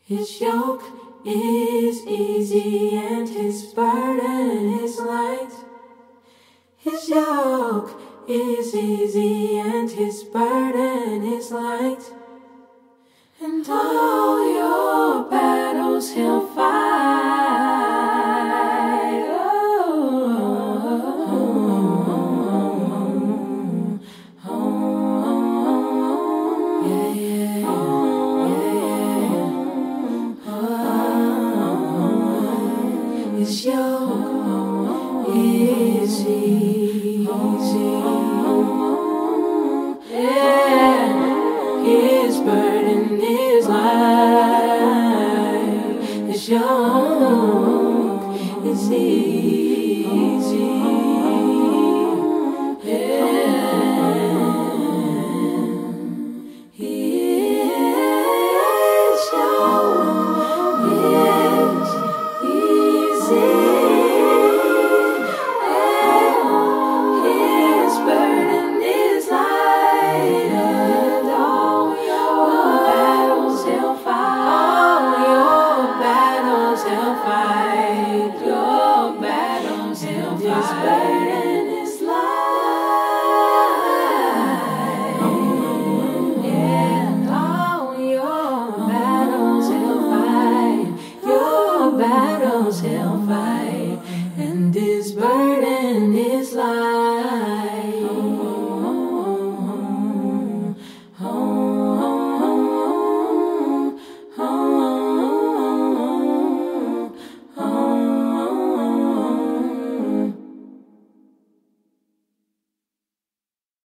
His yoke is easy and his burden is light. His yoke is easy and his burden is light. And all your battles he'll fight. Yeah, yeah. His yoke